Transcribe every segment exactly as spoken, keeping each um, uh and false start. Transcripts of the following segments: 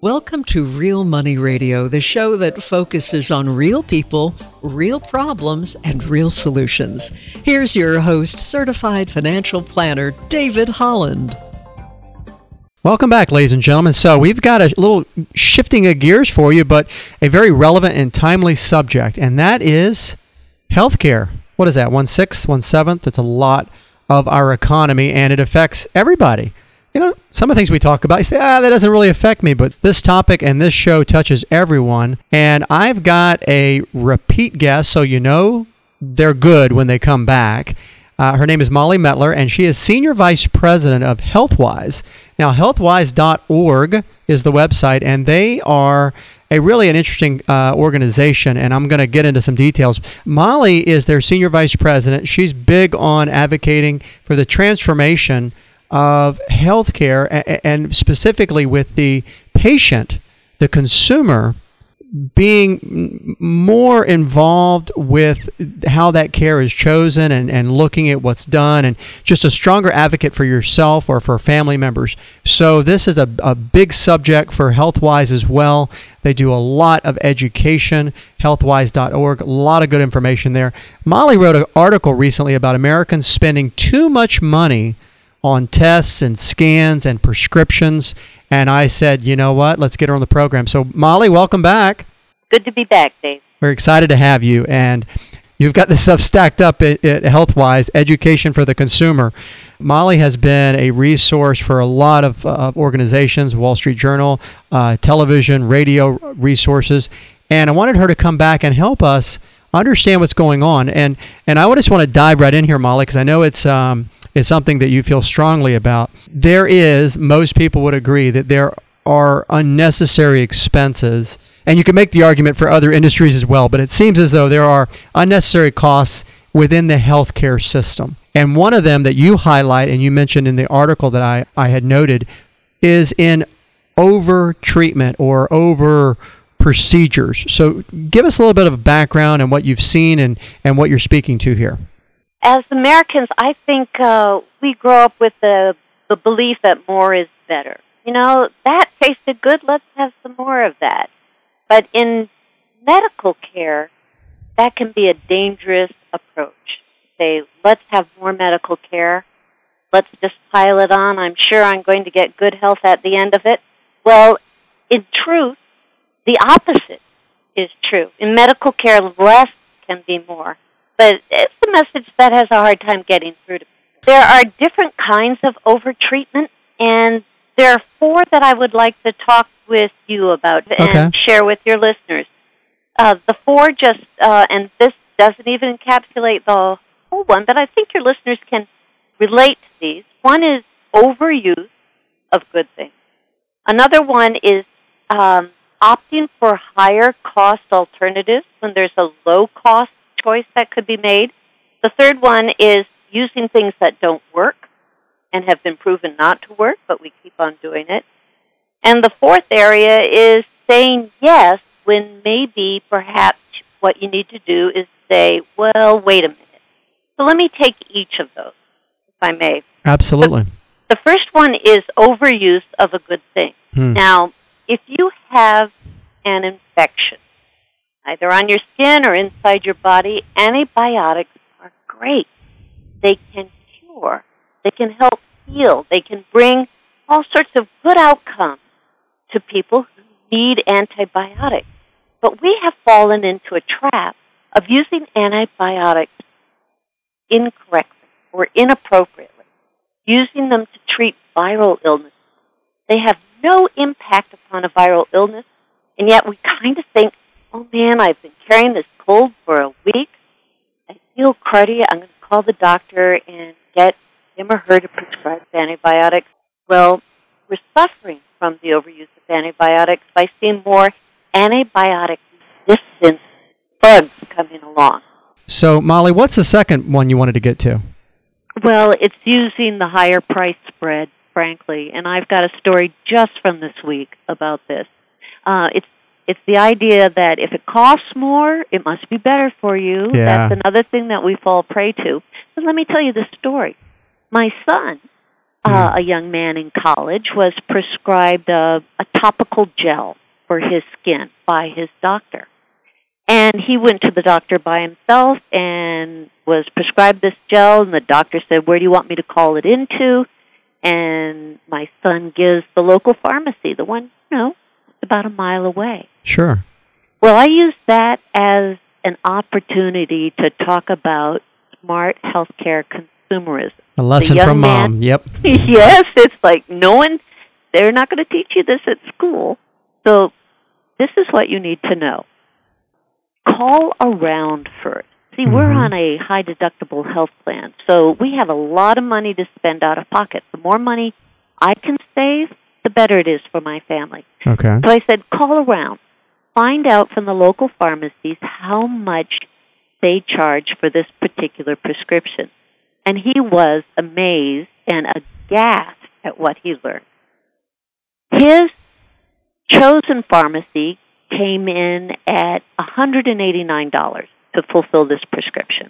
Welcome to Real Money Radio, the show that focuses on real people, real problems, and real solutions. Here's your host, certified financial planner, David Holland. Welcome back, ladies and gentlemen. So we've got a little shifting of gears for you, but a very relevant and timely subject, and that is healthcare. What is that, one-sixth, one-seventh? It's a lot of our economy, and it affects everybody. You know, some of the things we talk about, you say, ah, that doesn't really affect me, but this topic and this show touches everyone. And I've got a repeat guest, so you know they're good when they come back. Uh, her name is Molly Mettler, and she is Senior Vice President of Healthwise. Now, healthwise dot org is the website, and they are a really an interesting uh, organization, and I'm going to get into some details. Molly is their Senior Vice President. She's big on advocating for the transformation of healthcare, and specifically with the patient, the consumer, being more involved with how that care is chosen and, and looking at what's done, and just a stronger advocate for yourself or for family members. So this is a, a big subject for Healthwise as well. They do a lot of education, healthwise dot org, a lot of good information there. Molly wrote an article recently about Americans spending too much money on tests and scans and prescriptions, and I said, you know what, let's get her on the program. So, Molly, welcome back. Good to be back, Dave. We're excited to have you, and you've got this stuff stacked up at, at Healthwise, Education for the Consumer. Molly has been a resource for a lot of uh, organizations, Wall Street Journal, uh, television, radio resources, and I wanted her to come back and help us understand what's going on. And and I just want to dive right in here, Molly, because I know it's um, is something that you feel strongly about. There is, most people would agree, that there are unnecessary expenses, and you can make the argument for other industries as well, but it seems as though there are unnecessary costs within the healthcare system. And one of them that you highlight, and you mentioned in the article that I, I had noted, is in over-treatment or over procedures. So give us a little bit of a background and what you've seen and, and what you're speaking to here. As Americans, I think uh, we grow up with the, the belief that more is better. You know, that tasted good, let's have some more of that. But in medical care, that can be a dangerous approach. Say, let's have more medical care, let's just pile it on, I'm sure I'm going to get good health at the end of it. Well, in truth, the opposite is true. In medical care, less can be more. But it's a message that has a hard time getting through to people. There are different kinds of over-treatment, and there are four that I would like to talk with you about and okay. share with your listeners. Uh, the four just, uh, and this doesn't even encapsulate the whole one, but I think your listeners can relate to these. One is overuse of good things. Another one is um, opting for higher cost alternatives when there's a low cost choice that could be made. The third one is using things that don't work and have been proven not to work, but we keep on doing it. And the fourth area is saying yes when maybe perhaps what you need to do is say, well, wait a minute. So let me take each of those, if I may. Absolutely. The, the first one is overuse of a good thing. Hmm. Now, if you have an infection, either on your skin or inside your body, antibiotics are great. They can cure. They can help heal. They can bring all sorts of good outcomes to people who need antibiotics. But we have fallen into a trap of using antibiotics incorrectly or inappropriately, using them to treat viral illnesses. They have no impact upon a viral illness, and yet we kind of think, oh man, I've been carrying this cold for a week. I feel cruddy. I'm going to call the doctor and get him or her to prescribe antibiotics. Well, we're suffering from the overuse of antibiotics by seeing more antibiotic resistant bugs coming along. So, Molly, what's the second one you wanted to get to? Well, it's using the higher price spread, frankly, and I've got a story just from this week about this. Uh, it's It's the idea that if it costs more, it must be better for you. Yeah. That's another thing that we fall prey to. But let me tell you the story. My son uh, a young man in college, was prescribed a, a topical gel for his skin by his doctor. And he went to the doctor by himself and was prescribed this gel, and the doctor said, where do you want me to call it into? And my son gives the local pharmacy, the one, you know, about a mile away. Sure. Well, I use that as an opportunity to talk about smart healthcare consumerism. A lesson from man, mom, yep. Yes, it's like no one, they're not going to teach you this at school. So this is what you need to know. Call around first. See, mm-hmm. we're on a high-deductible health plan, so we have a lot of money to spend out of pocket. The more money I can save, the better it is for my family. Okay. So I said, call around. Find out from the local pharmacies how much they charge for this particular prescription. And he was amazed and aghast at what he learned. His chosen pharmacy came in at one hundred eighty-nine dollars to fulfill this prescription.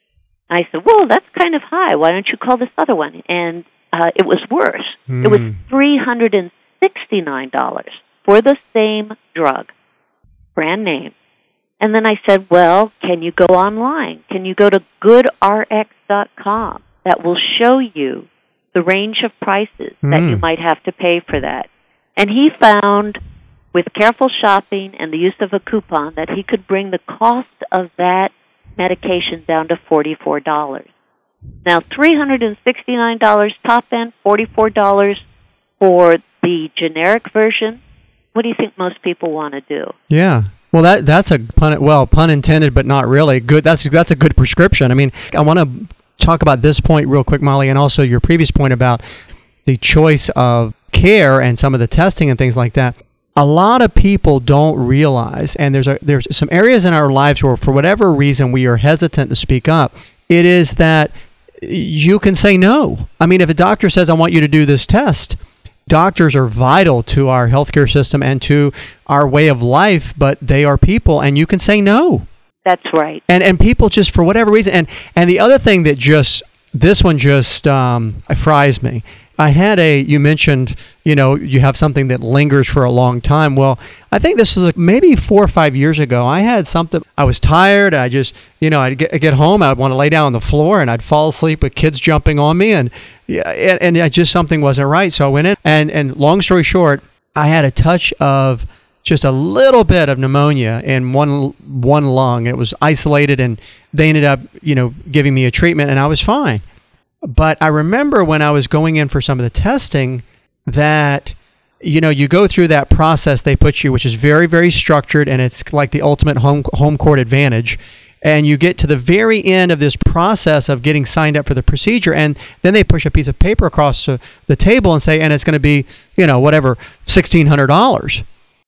I said, well, that's kind of high. Why don't you call this other one? And uh, it was worse. Mm. It was three hundred sixty-nine dollars for the same drug, brand name. And then I said, well, can you go online? Can you go to good R X dot com? That will show you the range of prices mm. that you might have to pay for that. And he found, with careful shopping and the use of a coupon, that he could bring the cost of that medication down to forty-four dollars. Now, three hundred sixty-nine dollars top end, forty-four dollars for the generic version. What do you think most people want to do? Yeah. Well, that that's a pun, well, pun intended, but not really. Good. That's that's a good prescription. I mean, I want to talk about this point real quick, Molly, and also your previous point about the choice of care and some of the testing and things like that. A lot of people don't realize, and there's a, there's some areas in our lives where, for whatever reason, we are hesitant to speak up. It is that you can say no. I mean, if a doctor says, I want you to do this test, doctors are vital to our healthcare system and to our way of life, but they are people, and you can say no. That's right. And and people just, for whatever reason, and, and the other thing that just, this one just um, fries me. I had a, you mentioned, you know, you have something that lingers for a long time. Well, I think this was like maybe four or five years ago. I had something, I was tired. I just, you know, I'd get, get home, I'd want to lay down on the floor and I'd fall asleep with kids jumping on me. And yeah, and, and I just, something wasn't right. So I went in and, and long story short, I had a touch of just a little bit of pneumonia in one, one lung. It was isolated and they ended up, you know, giving me a treatment and I was fine. But I remember when I was going in for some of the testing that, you know, you go through that process they put you, which is very, very structured, and it's like the ultimate home home court advantage. And you get to the very end of this process of getting signed up for the procedure, and then they push a piece of paper across the table and say, and it's going to be, you know, whatever, sixteen hundred dollars.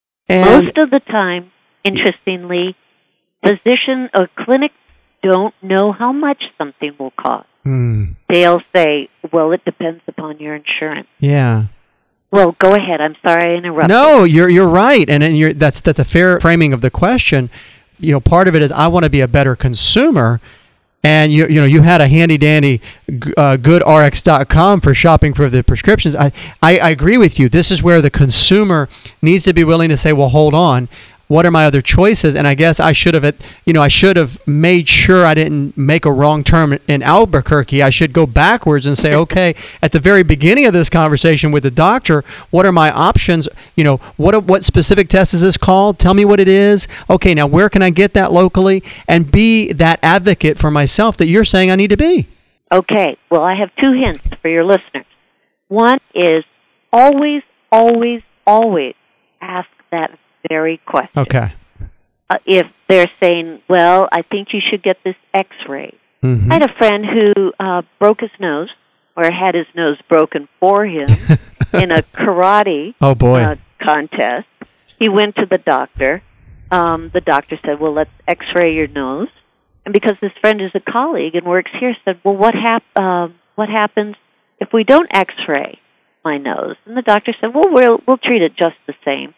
And most of the time, interestingly, physician or clinics don't know how much something will cost. Hmm. They'll say, well, it depends upon your insurance. Yeah. Well, go ahead. I'm sorry I interrupted. No, you're you're right, and, and you're, that's that's a fair framing of the question. You know, part of it is I want to be a better consumer, and you you know you had a handy dandy uh, good R X dot com for shopping for the prescriptions. I, I I agree with you. This is where the consumer needs to be willing to say, well, hold on. What are my other choices? And I guess I should have, you know, I should have made sure I didn't make a wrong turn in Albuquerque. I should go backwards and say, okay, at the very beginning of this conversation with the doctor, what are my options? You know, what what specific test is this called? Tell me what it is. Okay, now where can I get that locally? And be that advocate for myself that you're saying I need to be. Okay, well, I have two hints for your listeners. One is always, always, always ask that very question. Okay. Uh, if they're saying, well, I think you should get this x-ray. Mm-hmm. I had a friend who uh, broke his nose, or had his nose broken for him, in a karate oh, boy. Uh, contest. He went to the doctor. Um, the doctor said, well, let's x-ray your nose. And because this friend is a colleague and works here, said, well, what, hap- uh, what happens if we don't x-ray my nose? And the doctor said, well, we'll, we'll treat it just the same.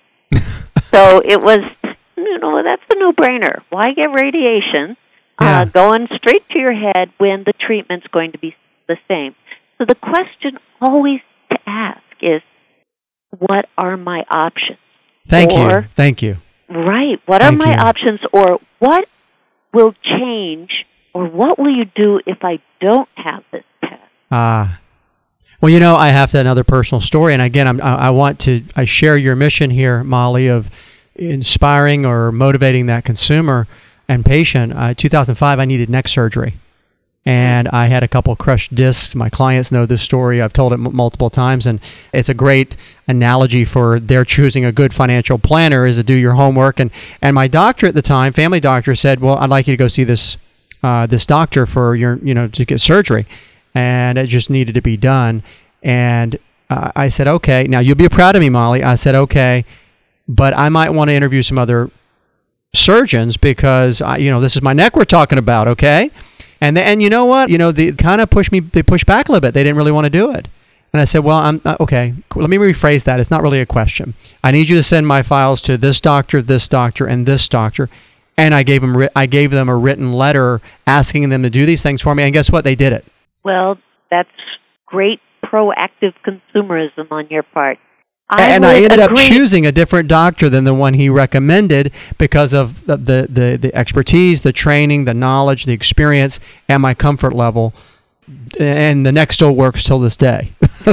So it was, you know, that's a no-brainer. Why get radiation yeah. uh, going straight to your head when the treatment's going to be the same? So the question always to ask is, what are my options? Thank or, you. Thank you. Right. What Thank are my you. options, or what will change, or what will you do if I don't have this pet? Ah. Uh, well, you know, I have to, another personal story, and again, I'm, I, I want to I share your mission here, Molly, of inspiring or motivating that consumer and patient. Uh, two thousand five, I needed neck surgery. And I had a couple crushed discs. My clients know this story. I've told it m- multiple times, and it's a great analogy for their choosing a good financial planner is to do your homework. And, and my doctor at the time, family doctor, said, "Well, I'd like you to go see this uh, this doctor for your, you know, to get surgery," and it just needed to be done. And uh, I said, "Okay, now you'll be proud of me, Molly." I said, "Okay, but I might want to interview some other surgeons because I, you know, this is my neck we're talking about, okay?" And the, and you know what? You know, they kind of pushed me, they pushed back a little bit. They didn't really want to do it. And I said, well, I'm uh, okay, cool. Let me rephrase that. It's not really a question. I need you to send my files to this doctor, this doctor, and this doctor. And I gave them, ri- I gave them a written letter asking them to do these things for me. And guess what? They did it. Well, that's great proactive consumerism on your part. I and I ended agree. up choosing a different doctor than the one he recommended because of the, the, the, the expertise, the training, the knowledge, the experience, and my comfort level. And the neck still works till this day.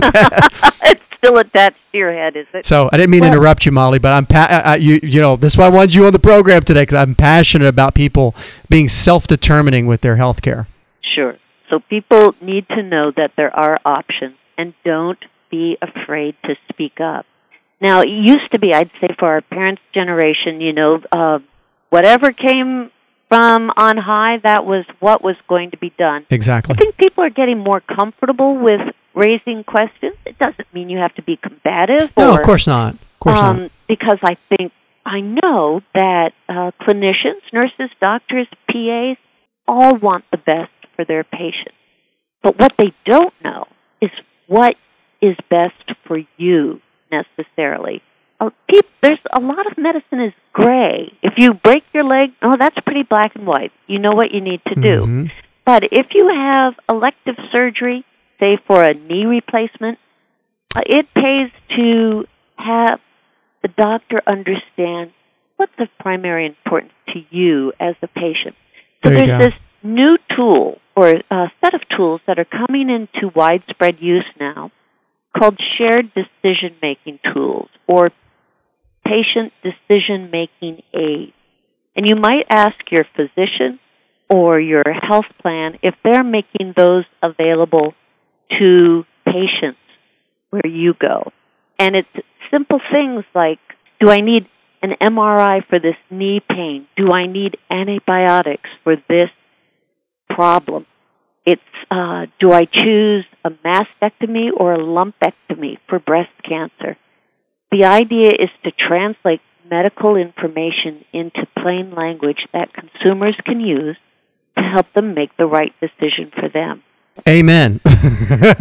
It's still attached to your head, is it? So I didn't mean well, to interrupt you, Molly, but I'm pa- I, you you know this is why I wanted you on the program today, because I'm passionate about people being self-determining with their health care. Sure. So people need to know that there are options, and don't be afraid to speak up. Now, it used to be, I'd say for our parents' generation, you know, uh, whatever came from on high, that was what was going to be done. Exactly. I think people are getting more comfortable with raising questions. It doesn't mean you have to be combative. No, or, of course not. Of course um, not. Because I think, I know that uh, clinicians, nurses, doctors, P As, all want the best for their patients. But what they don't know is what is best for you necessarily. Uh, people, there's a lot of medicine is gray. If you break your leg, oh, that's pretty black and white. You know what you need to do. Mm-hmm. But if you have elective surgery, say for a knee replacement, uh, it pays to have the doctor understand what's of primary importance to you as a patient. So there there's this new tool or a set of tools that are coming into widespread use now called shared decision-making tools or patient decision-making aids. And you might ask your physician or your health plan if they're making those available to patients where you go. And it's simple things like, do I need an M R I for this knee pain? Do I need antibiotics for this problem? It's, uh, do I choose a mastectomy or a lumpectomy for breast cancer? The idea is to translate medical information into plain language that consumers can use to help them make the right decision for them. Amen. Amen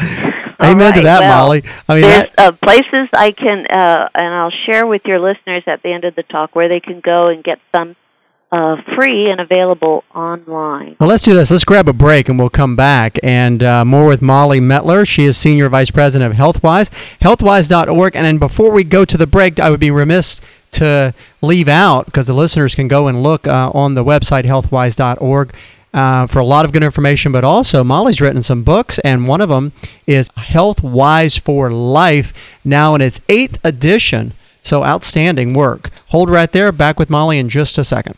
right, to that, well, Molly. I mean, there's that... uh, places I can, uh, and I'll share with your listeners at the end of the talk where they can go and get some Uh, free and available online. Well, let's do this. Let's grab a break and we'll come back. And uh, more with Molly Mettler. She is Senior Vice President of HealthWise, healthwise dot org. And then before we go to the break, I would be remiss to leave out, because the listeners can go and look uh, on the website, healthwise dot org, uh, for a lot of good information. But also, Molly's written some books, and one of them is HealthWise for Life, now in its eighth edition. So outstanding work. Hold right there. Back with Molly in just a second.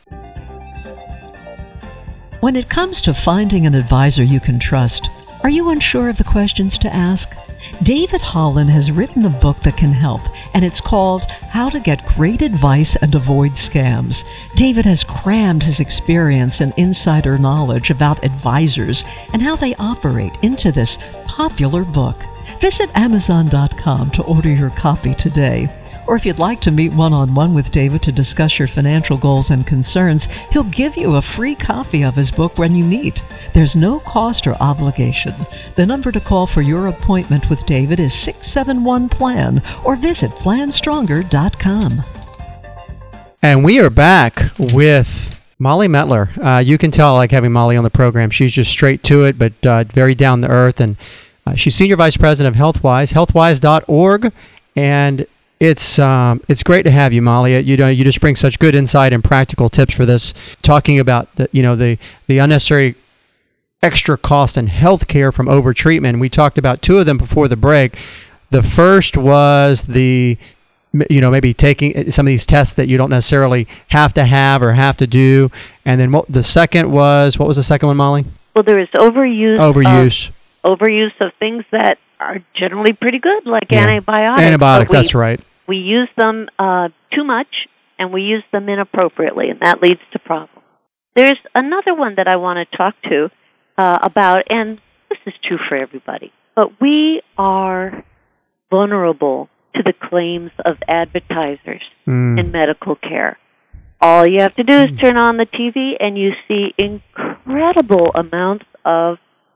When it comes to finding an advisor you can trust, are you unsure of the questions to ask? David Holland has written a book that can help, and it's called How to Get Great Advice and Avoid Scams. David has crammed his experience and insider knowledge about advisors and how they operate into this popular book. Visit amazon dot com to order your copy today. Or if you'd like to meet one-on-one with David to discuss your financial goals and concerns, he'll give you a free copy of his book when you meet. There's no cost or obligation. The number to call for your appointment with David is six seven one plan or visit plan stronger dot com. And we are back with Molly Mettler. Uh, you can tell I like having Molly on the program. She's just straight to it, but uh, very down to earth, and Uh, she's Senior Vice President of HealthWise, healthwise dot org, and it's um, it's great to have you, Molly. You know, you just bring such good insight and practical tips for this, talking about the you know the the unnecessary extra cost in healthcare from overtreatment. We talked about two of them before the break. The first was the, you know, maybe taking some of these tests that you don't necessarily have to have or have to do. And then what, the second was, what was the second one, Molly? Well, there is overuse. Overuse. Of, overuse of things that are generally pretty good, like yeah. antibiotics. Antibiotics, we, that's right. We use them uh, too much, and we use them inappropriately, and that leads to problems. There's another one that I want to talk to Uh, about, and this is true for everybody, but we are vulnerable to the claims of advertisers mm. in medical care. All you have to do is turn on the T V and you see incredible amounts of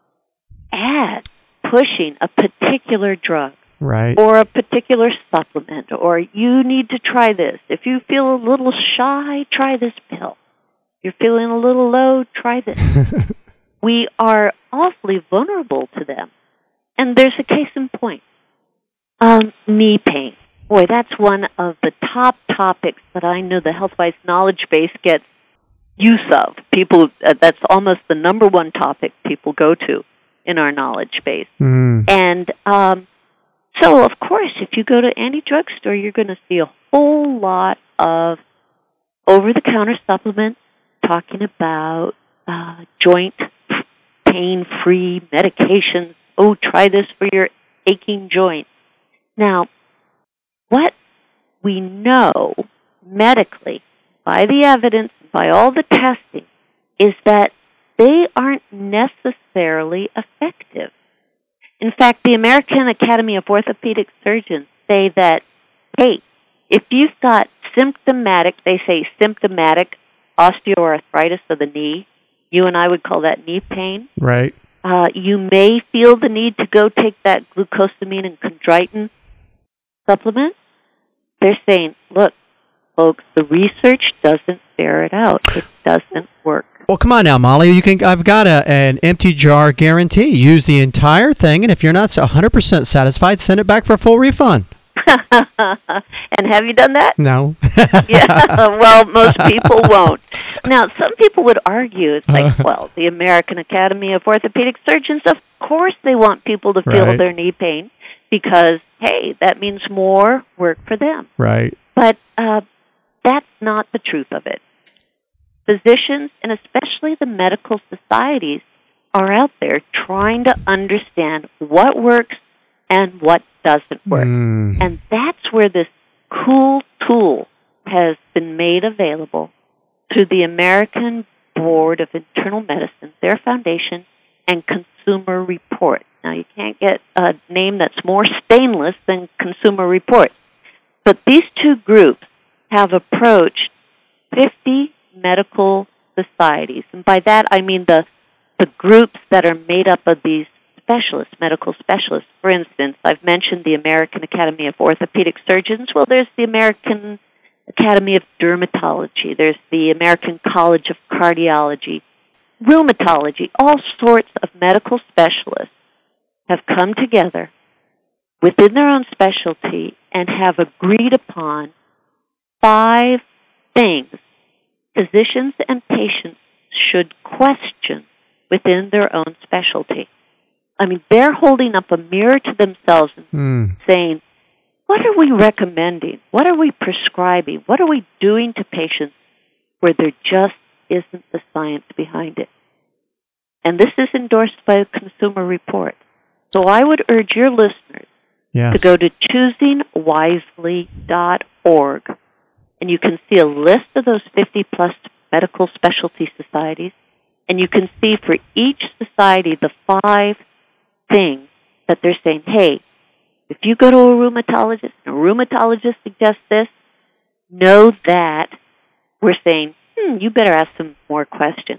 ads pushing a particular drug, right, or a particular supplement, or you need to try this. If you feel a little shy, try this pill. If you're feeling a little low, try this. We are awfully vulnerable to them. And there's a case in point. Um, knee pain. Boy, that's one of the top topics that I know the HealthWise knowledge base gets use of. People, uh, that's almost the number one topic people go to in our knowledge base. Mm. And um, so, of course, if you go to any drugstore, you're going to see a whole lot of over-the-counter supplements talking about uh, joint pain-free medications. Oh, try this for your aching joint. Now, what we know medically, by the evidence, by all the testing, is that they aren't necessarily effective. In fact, the American Academy of Orthopedic Surgeons say that, hey, if you've got symptomatic, they say symptomatic osteoarthritis of the knee, you and I would call that knee pain. Right. Uh, you may feel the need to go take that glucosamine and chondroitin supplement. They're saying, look, folks, the research doesn't bear it out. It doesn't work. Well, come on now, Molly. You can. I've got a, an empty jar guarantee. Use the entire thing, and if you're not one hundred percent satisfied, send it back for a full refund. And have you done that? No. Yeah, well, most people won't. Now, some people would argue, it's like, well, the American Academy of Orthopedic Surgeons, of course they want people to feel right. their knee pain because, hey, that means more work for them. Right. But uh, that's not the truth of it. Physicians, and especially the medical societies, are out there trying to understand what works and what doesn't work. Mm. And that's where this cool tool has been made available through the American Board of Internal Medicine, their foundation, and Consumer Report. Now, you can't get a name that's more stainless than Consumer Report. But these two groups have approached fifty medical societies. And by that, I mean the the groups that are made up of these specialists, medical specialists. For instance, I've mentioned the American Academy of Orthopedic Surgeons. Well, there's the American Academy of Dermatology. There's the American College of Cardiology, rheumatology. All sorts of medical specialists have come together within their own specialty and have agreed upon five things physicians and patients should question within their own specialty. I mean, they're holding up a mirror to themselves and mm. saying, what are we recommending? What are we prescribing? What are we doing to patients where there just isn't the science behind it? And this is endorsed by a Consumer Report. So I would urge your listeners yes. to go to choosing wisely dot org, and you can see a list of those fifty-plus medical specialty societies, and you can see for each society the five things that they're saying, hey, if you go to a rheumatologist and a rheumatologist suggests this, know that we're saying, hmm, you better ask some more questions.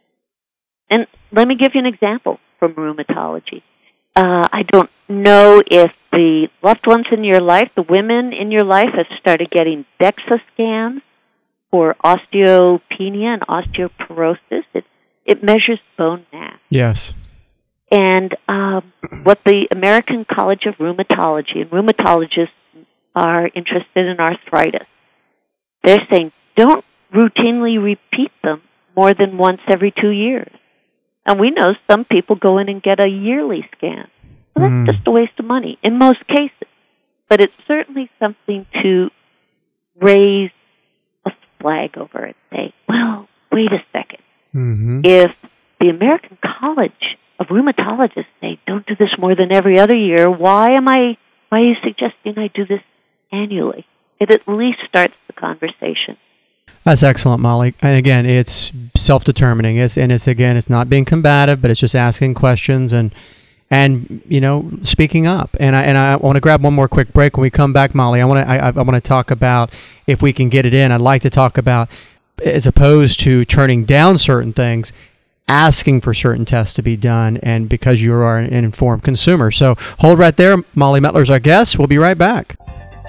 And let me give you an example from rheumatology. Uh, I don't know if the loved ones in your life, the women in your life, have started getting DEXA scans for osteopenia and osteoporosis. It, it measures bone mass. Yes. And um, what the American College of Rheumatology, and rheumatologists are interested in arthritis, they're saying don't routinely repeat them more than once every two years. And we know some people go in and get a yearly scan. Well, that's mm. just a waste of money in most cases. But it's certainly something to raise a flag over and say, well, wait a second. Mm-hmm. If the American College of Rheumatologists say don't do this more than every other year, why am I, why are you suggesting I do this annually? It at least starts the conversation. That's excellent, Molly. And again, it's self-determining. It's, and it's, again, it's not being combative, but it's just asking questions and, and you know, speaking up. And I and I want to grab one more quick break. When we come back, Molly, I want to I, I want to talk about, if we can get it in, I'd like to talk about, as opposed to turning down certain things, asking for certain tests to be done, and because you are an informed consumer. So hold right there. Molly Mettler's our guest. We'll be right back.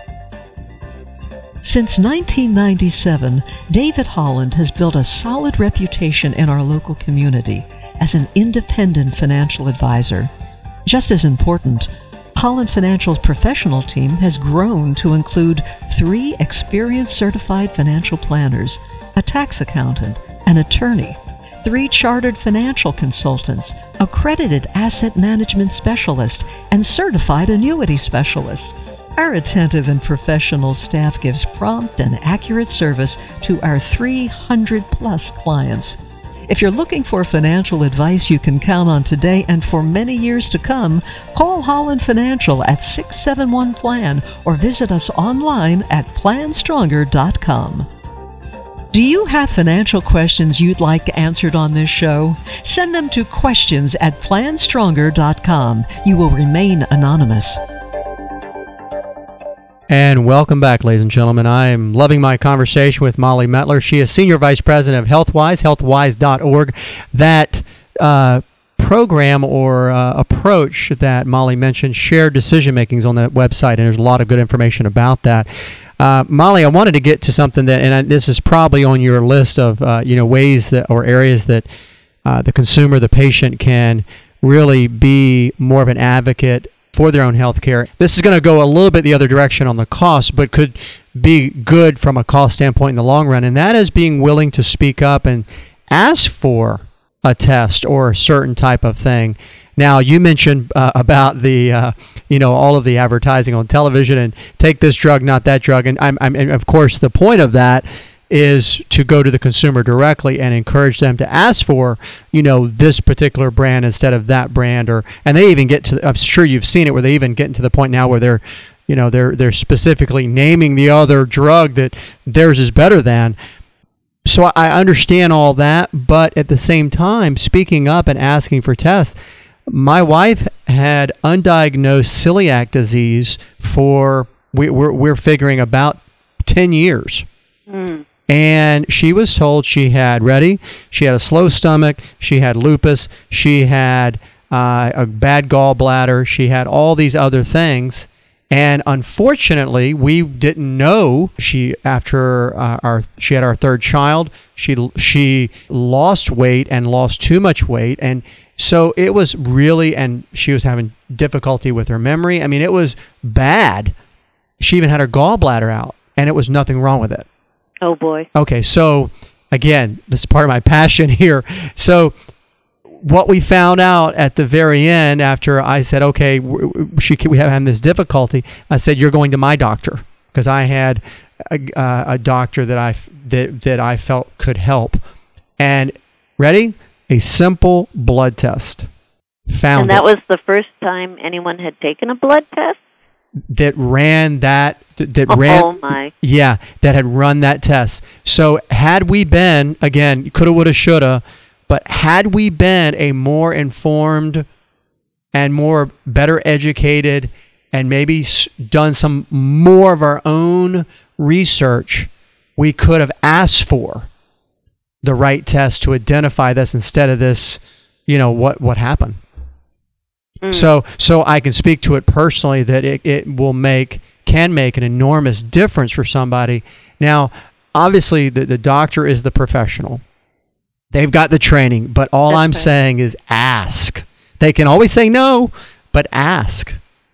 Since nineteen ninety-seven, David Holland has built a solid reputation in our local community as an independent financial advisor. Just as important, Holland Financial's professional team has grown to include three experienced certified financial planners, a tax accountant, an attorney, three chartered financial consultants, accredited asset management specialists, and certified annuity specialists. Our attentive and professional staff gives prompt and accurate service to our three hundred plus clients. If you're looking for financial advice you can count on today and for many years to come, call Holland Financial at six seven one plan or visit us online at plan stronger dot com. Do you have financial questions you'd like answered on this show? Send them to questions at plan stronger dot com. You will remain anonymous. And welcome back, ladies and gentlemen. I am loving my conversation with Molly Mettler. She is Senior Vice President of HealthWise, healthwise dot org. That uh, program or uh, approach that Molly mentioned, shared decision-making, is on that website, and there's a lot of good information about that. Uh, Molly, I wanted to get to something that, and I, this is probably on your list of uh, you know ways that or areas that uh, the consumer, the patient, can really be more of an advocate for their own health care. This is going to go a little bit the other direction on the cost, but could be good from a cost standpoint in the long run, and that is being willing to speak up and ask for a test or a certain type of thing. Now, you mentioned uh, about the, uh, you know, all of the advertising on television and take this drug, not that drug, and I'm, I'm, and of course, the point of that is to go to the consumer directly and encourage them to ask for, you know, this particular brand instead of that brand, or and they even get to, I'm sure you've seen it, where they even get to the point now where they're, you know, they're they're specifically naming the other drug that theirs is better than. So I understand all that, but at the same time, speaking up and asking for tests. My wife had undiagnosed celiac disease for we, we're we're figuring about ten years. Mm. And she was told she had, ready, she had a slow stomach, she had lupus, she had uh, a bad gallbladder, she had all these other things. And unfortunately, we didn't know she, after uh, our, she had our third child, she she lost weight and lost too much weight. And so it was really, and she was having difficulty with her memory. I mean, it was bad. She even had her gallbladder out, and it was nothing wrong with it. Oh, boy. Okay, so again, this is part of my passion here. So what we found out at the very end, after I said, okay, she, we have this difficulty, I said, you're going to my doctor, because I had a, uh, a doctor that I, that, that I felt could help. And ready? A simple blood test. Found And that it. was the first time anyone had taken a blood test? That ran that that oh, ran oh my yeah that had run that test. So had we been, again, coulda, woulda, shoulda, but had we been a more informed and more better educated and maybe done some more of our own research, we could have asked for the right test to identify this instead of this, you know, what what happened. Mm. So so I can speak to it personally that it, it will make, can make an enormous difference for somebody. Now, obviously, the, the doctor is the professional. They've got the training, but all That's I'm right. saying is ask. They can always say no, but ask.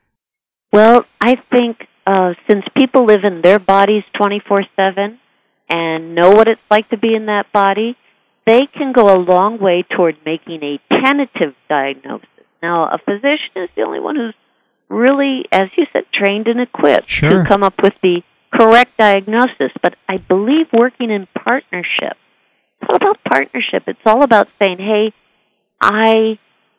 Well, I think uh, since people live in their bodies twenty-four seven and know what it's like to be in that body, they can go a long way toward making a tentative diagnosis. Now, a physician is the only one who's really, as you said, trained and equipped sure. to come up with the correct diagnosis. But I believe working in partnership, it's all about partnership. It's all about saying, hey, I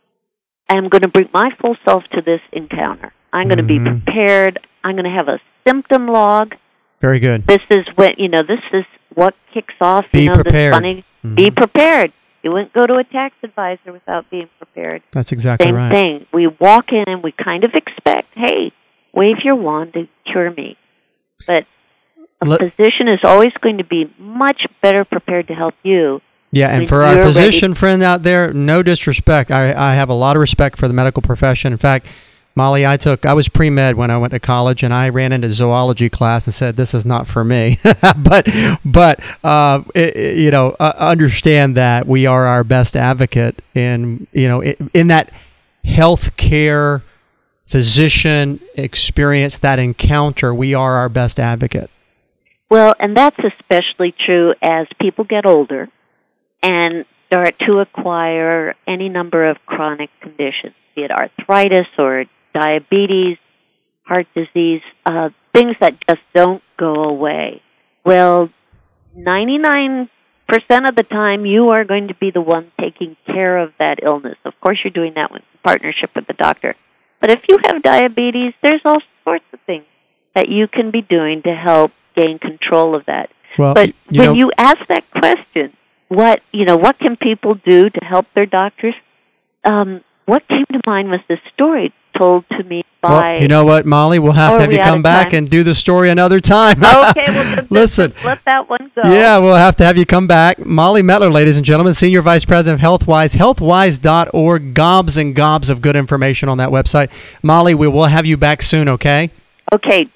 am going to bring my full self to this encounter. I'm going mm-hmm. to be prepared. I'm going to have a symptom log. Very good. This is when, you know, this is what kicks off, be you know, prepared. this funny, mm-hmm. be prepared. You wouldn't go to a tax advisor without being prepared. That's exactly Same right. Same thing. We walk in and we kind of expect, hey, wave your wand to cure me. But a Let, physician is always going to be much better prepared to help you. Yeah, and for our physician ready. friend out there, no disrespect. I, I have a lot of respect for the medical profession. In fact, Molly, I took, I was pre-med when I went to college, and I ran into zoology class and said, this is not for me. but, but uh, it, it, you know, uh, understand that we are our best advocate in, you know, in, in that healthcare physician experience, that encounter, we are our best advocate. Well, and that's especially true as people get older and start to acquire any number of chronic conditions, be it arthritis or diabetes, heart disease, uh, things that just don't go away. Well, ninety-nine percent of the time, you are going to be the one taking care of that illness. Of course, you're doing that in partnership with the doctor. But if you have diabetes, there's all sorts of things that you can be doing to help gain control of that. Well, but you when know, you ask that question, what you know, what can people do to help their doctors? Um, what came to mind was this story told to me by... Well, you know what, Molly? We'll have oh, to have you come back time? and do the story another time. Okay, well, just, listen. Just let that one go. Yeah, we'll have to have you come back. Molly Mettler, ladies and gentlemen, Senior Vice President of HealthWise, healthwise dot org. Gobs and gobs of good information on that website. Molly, we will have you back soon, okay? Okay.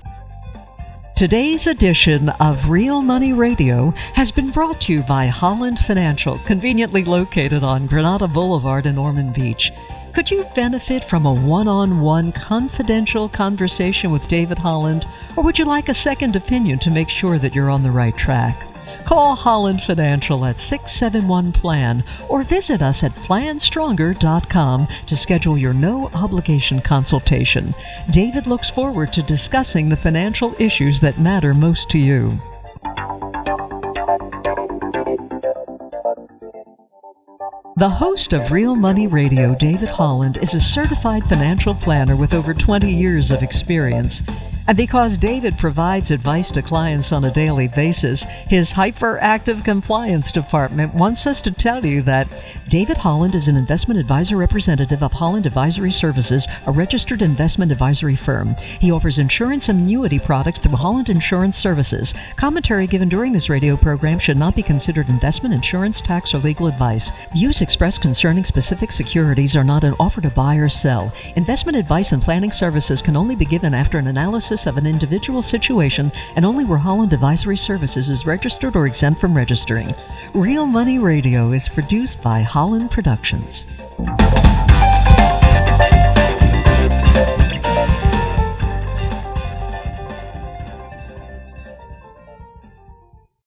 Today's edition of Real Money Radio has been brought to you by Holland Financial, conveniently located on Granada Boulevard in Ormond Beach. Could you benefit from a one-on-one confidential conversation with David Holland, or would you like a second opinion to make sure that you're on the right track? Call Holland Financial at six seven one plan or visit us at plan stronger dot com to schedule your no-obligation consultation. David looks forward to discussing the financial issues that matter most to you. The host of Real Money Radio, David Holland, is a certified financial planner with over twenty years of experience. And because David provides advice to clients on a daily basis, his hyperactive compliance department wants us to tell you that David Holland is an investment advisor representative of Holland Advisory Services, a registered investment advisory firm. He offers insurance and annuity products through Holland Insurance Services. Commentary given during this radio program should not be considered investment, insurance, tax, or legal advice. Views expressed concerning specific securities are not an offer to buy or sell. Investment advice and planning services can only be given after an analysis of an individual situation and only where Holland Advisory Services is registered or exempt from registering. Real Money Radio is produced by Holland Productions.